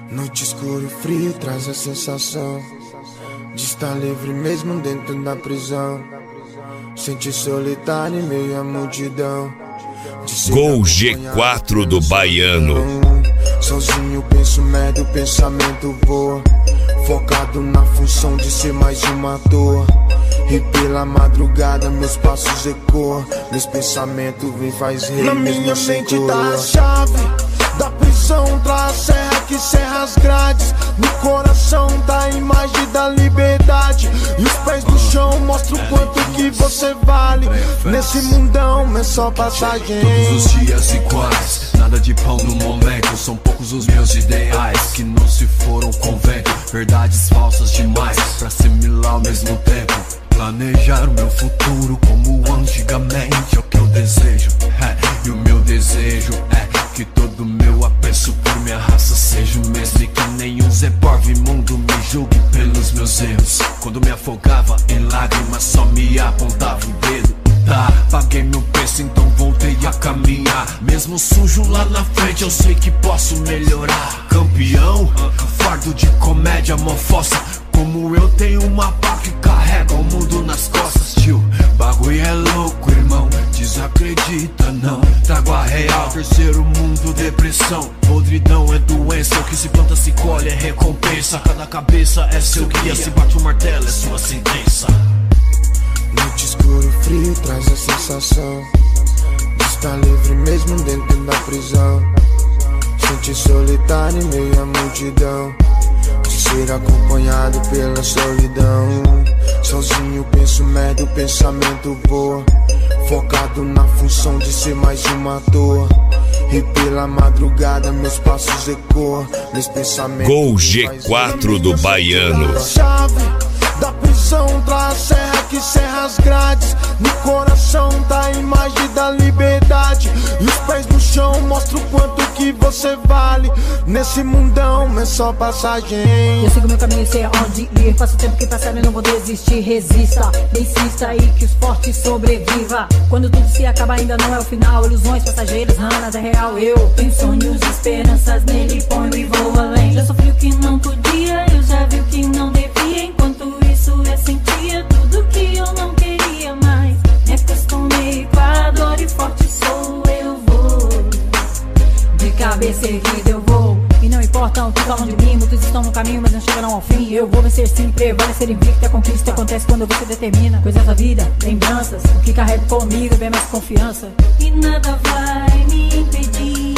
Noite escura e frio traz a sensação de estar livre mesmo dentro da prisão. Sentir solitário em meio à multidão. Gol G4 do Baiano. Sozinho penso merda, o pensamento voa, focado na função de ser mais uma toa. E pela madrugada meus passos ecoam, meus pensamentos vêm faz rir. Na minha mente tá a chave da prisão, traz a serra que serra as grades. No coração tá a imagem da liberdade. E os pés no chão mostram o quanto que você vale. Nesse mundão é só passagem. Todos os dias iguais, nada de pão no momento. São poucos os meus ideais que não se foram com vento. Verdades falsas demais pra assimilar ao mesmo tempo. Planejar o meu futuro como antigamente é o que eu desejo. E o meu desejo é que todo meu apreço por minha raça seja o mesmo. E que nenhum Zé Mundo me julgue pelos meus erros. Quando me afogava em lágrimas só me apontava o dedo. Tá, paguei meu preço, então voltei a caminhar. Mesmo sujo lá na frente eu sei que posso melhorar. Campeão, fardo de comédia, mó fossa. Como eu tenho uma pá que carrega o mundo nas costas, tio. Bagulho é louco, irmão, desacredita não. Trago a real, terceiro mundo, depressão. Podridão é doença, o que se planta se colhe é recompensa. Cada cabeça é seu guia, se bate o martelo é sua sentença. Noite escura e frio traz a sensação de estar livre mesmo dentro da prisão. Sentir solitário em meio à multidão, de ser acompanhado pela solidão. Sozinho penso merda, o pensamento voa, focado na função de ser mais uma toa. E pela madrugada meus passos ecoam, meus pensamentos. Gol G4 do Baiano. Chave da prisão, traz a serra que serra as grades. No coração tá a imagem da liberdade. E os pés no chão mostram o quanto que você vale. Nesse mundão é só passagem. Eu sigo meu caminho, sei aonde ir. Passo o tempo que passar, eu não vou desistir. Resista, insista e que os fortes sobreviva. Quando tudo se acaba ainda não é o final. Ilusões passageiras, nada é real. Eu tenho sonhos, esperanças, nele ponho e vou além. Já sofri o que não podia, eu já vi o que não devia. Enquanto isso eu sentia tudo que eu não queria mais. Me acostumei com a dor e forte sou, eu vou. De cabeça erguida eu vou. E não importa o que falam de mim, muitos estão no caminho mas não chegarão ao fim. Eu vou vencer sim, prevalecer invicto. A conquista acontece quando você determina coisas da vida, lembranças. O que carrego comigo é bem mais confiança. E nada vai me impedir.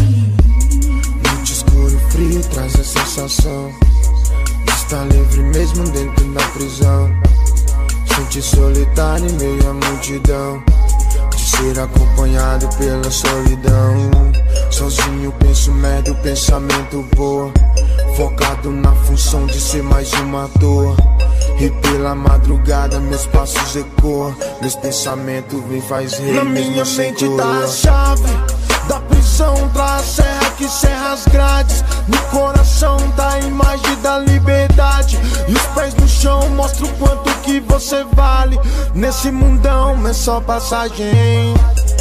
Noite escura e frio traz a sensação de estar livre mesmo dentro da prisão. Sentir solitário em meio à multidão, de ser acompanhado pela solidão. Sozinho penso merda, o pensamento voa, focado na função de ser mais uma toa. E pela madrugada meus passos ecoam, meus pensamentos vêm faz rir. Na minha mente tá a chave da prisão, traz a serra que serra as grades. No coração tá a imagem da liberdade. E os pés no chão mostram o quanto que você vale. Nesse mundão é só passagem.